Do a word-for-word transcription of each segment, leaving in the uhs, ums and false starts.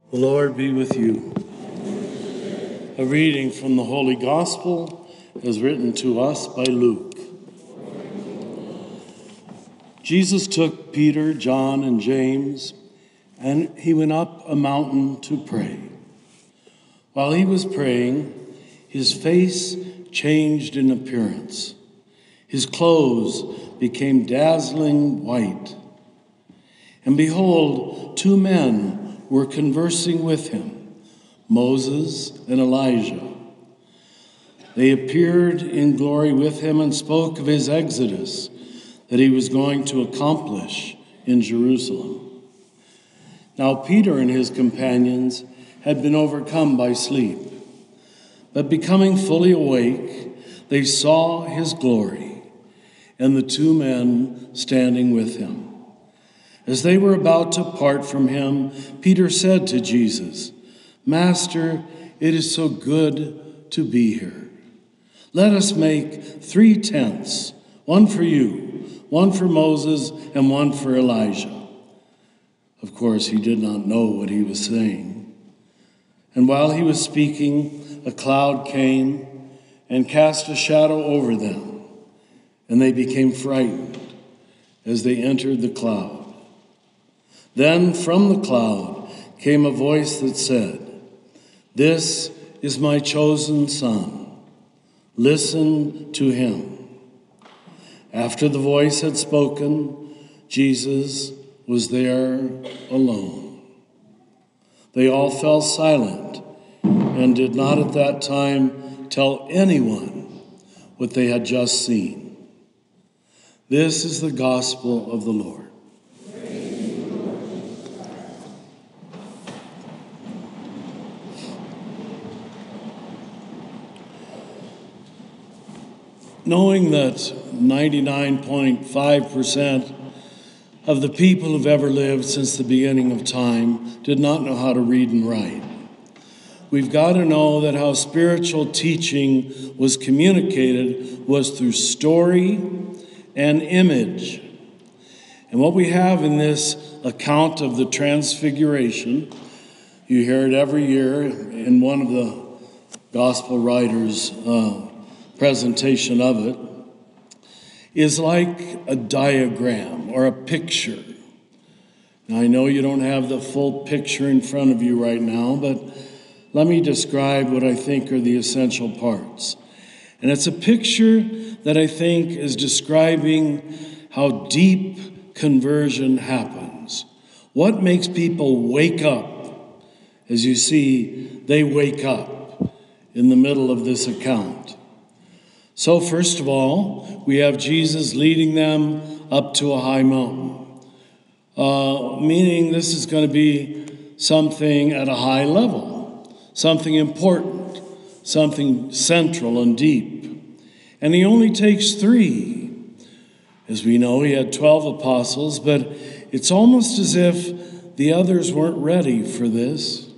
The Lord be with you. A reading from the Holy Gospel as written to us by Luke. Jesus took Peter, John, and James, and he went up a mountain to pray. While he was praying, his face changed in appearance. His clothes became dazzling white. And behold, two men were conversing with him, Moses and Elijah. They appeared in glory with him and spoke of his exodus that he was going to accomplish in Jerusalem. Now Peter and his companions had been overcome by sleep, but becoming fully awake, they saw his glory and the two men standing with him. As they were about to part from him, Peter said to Jesus, "Master, it is so good to be here. Let us make three tents, one for you, one for Moses, and one for Elijah." Of course, he did not know what he was saying. And while he was speaking, a cloud came and cast a shadow over them, and they became frightened as they entered the cloud. Then from the cloud came a voice that said, "This is my chosen son. Listen to him." After the voice had spoken, Jesus was there alone. They all fell silent and did not at that time tell anyone what they had just seen. This is the gospel of the Lord. Knowing that ninety-nine point five percent of the people who've ever lived since the beginning of time did not know how to read and write, we've got to know that how spiritual teaching was communicated was through story and image. And what we have in this account of the Transfiguration, you hear it every year in one of the gospel writers' uh, presentation of it, is like a diagram or a picture. Now, I know you don't have the full picture in front of you right now, but let me describe what I think are the essential parts. And it's a picture that I think is describing how deep conversion happens. What makes people wake up? As you see, they wake up in the middle of this account. So first of all, we have Jesus leading them up to a high mountain, uh, meaning this is going to be something at a high level, something important, something central and deep. And he only takes three. As we know, he had twelve apostles, but it's almost as if the others weren't ready for this.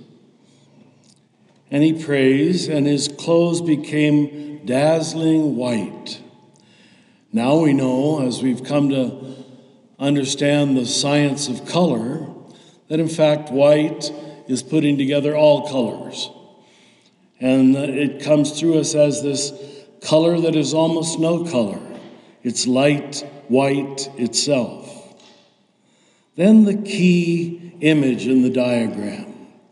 And he prays, and his clothes became dazzling white. Now we know, as we've come to understand the science of color, that in fact white is putting together all colors. And it comes through us as this color that is almost no color. It's light white itself. Then the key image in the diagram.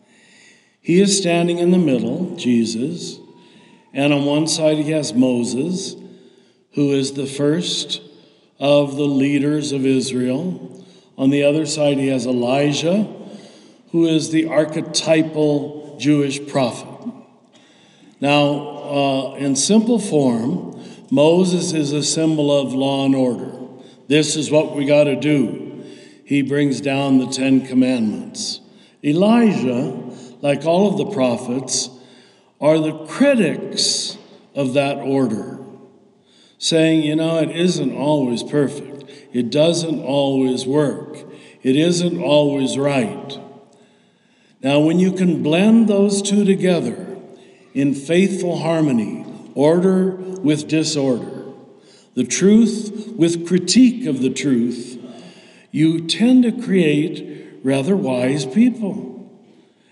He is standing in the middle, Jesus, and on one side he has Moses, who is the first of the leaders of Israel. On the other side he has Elijah, who is the archetypal Jewish prophet. Now, uh, in simple form, Moses is a symbol of law and order. This is what we got to do. He brings down the Ten Commandments. Elijah, like all of the prophets, are the critics of that order, saying, you know, it isn't always perfect. It doesn't always work. It isn't always right. Now, when you can blend those two together in faithful harmony, order with disorder, the truth with critique of the truth, you tend to create rather wise people.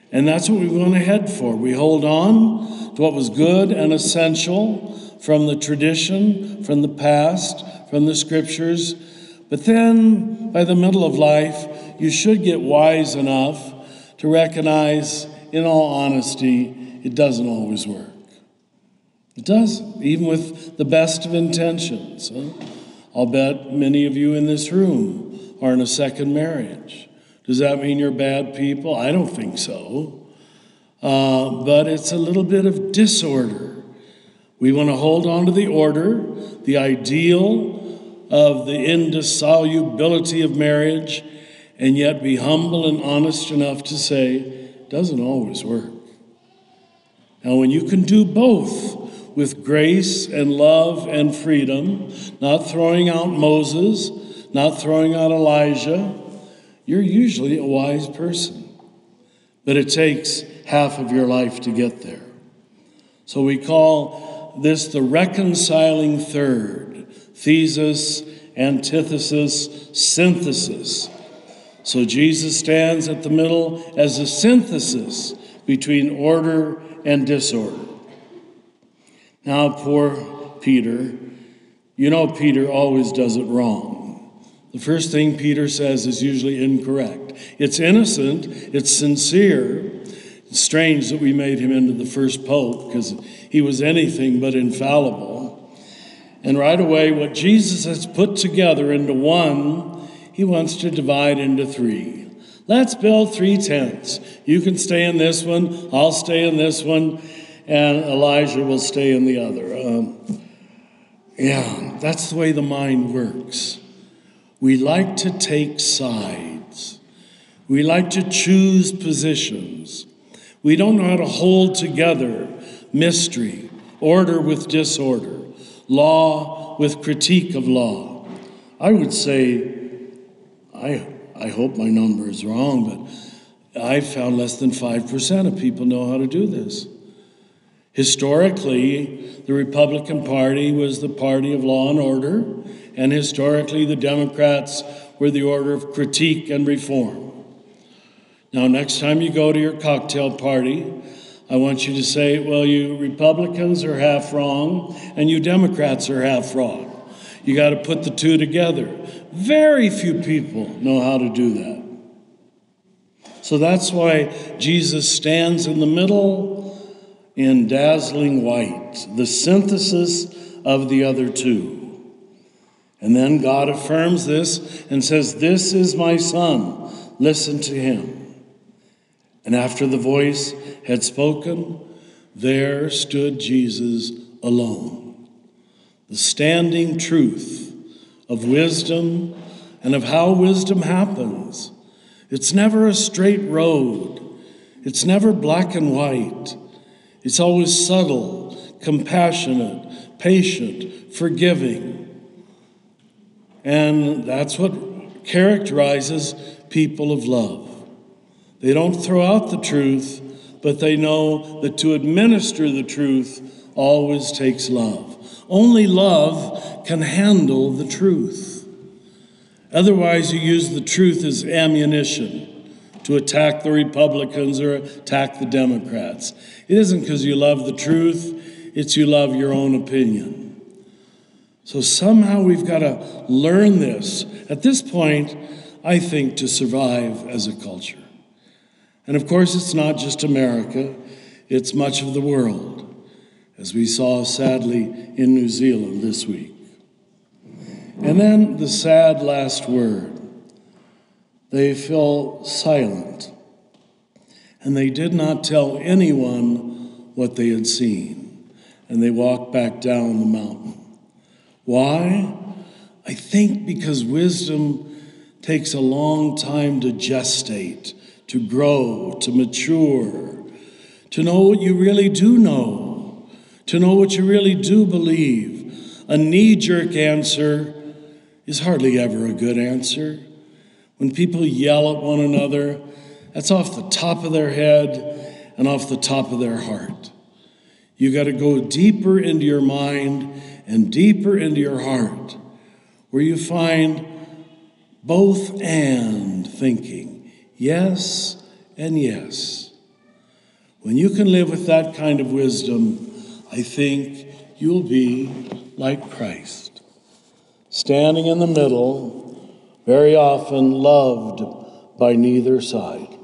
And that's what we want to head for. We hold on to what was good and essential from the tradition, from the past, from the scriptures. But then, by the middle of life, you should get wise enough to recognize, in all honesty, it doesn't always work. It doesn't, even with the best of intentions. Huh? I'll bet many of you in this room are in a second marriage. Does that mean you're bad people? I don't think so. Uh, but it's a little bit of disorder. We want to hold on to the order, the ideal of the indissolubility of marriage, and yet be humble and honest enough to say, it doesn't always work. Now, when you can do both with grace and love and freedom, not throwing out Moses, not throwing out Elijah, you're usually a wise person. But it takes half of your life to get there. So we call this the reconciling third, thesis, antithesis, synthesis. So Jesus stands at the middle as a synthesis between order and disorder. Now, poor Peter, you know Peter always does it wrong. The first thing Peter says is usually incorrect. It's innocent, it's sincere. It's strange that we made him into the first pope because he was anything but infallible. And right away, what Jesus has put together into one, he wants to divide into three. Let's build three tents. You can stay in this one, I'll stay in this one, and Elijah will stay in the other. Um, yeah, that's the way the mind works. We like to take sides. We like to choose positions. We don't know how to hold together mystery, order with disorder, law with critique of law. I would say, I, I hope my number is wrong, but I've found less than five percent of people know how to do this. Historically, the Republican Party was the party of law and order, and historically the Democrats were the order of critique and reform. Now, next time you go to your cocktail party, I want you to say, well, you Republicans are half wrong, and you Democrats are half wrong. You got to put the two together. Very few people know how to do that. So that's why Jesus stands in the middle in dazzling white, the synthesis of the other two. And then God affirms this and says, this is my son, listen to him. And after the voice had spoken, there stood Jesus alone. The standing truth of wisdom and of how wisdom happens. It's never a straight road. It's never black and white. It's always subtle, compassionate, patient, forgiving. And that's what characterizes people of love. They don't throw out the truth, but they know that to administer the truth always takes love. Only love can handle the truth. Otherwise, you use the truth as ammunition to attack the Republicans or attack the Democrats. It isn't because you love the truth, it's you love your own opinion. So somehow we've got to learn this. At this point, I think, to survive as a culture. And of course, it's not just America, it's much of the world, as we saw sadly in New Zealand this week. And then the sad last word. They fell silent, and they did not tell anyone what they had seen, and they walked back down the mountain. Why? I think because wisdom takes a long time to gestate, to grow, to mature, to know what you really do know, to know what you really do believe. A knee-jerk answer is hardly ever a good answer. When people yell at one another, that's off the top of their head and off the top of their heart. You got to go deeper into your mind and deeper into your heart, where you find both and thinking, yes and yes. When you can live with that kind of wisdom, I think you'll be like Christ, standing in the middle, very often loved by neither side.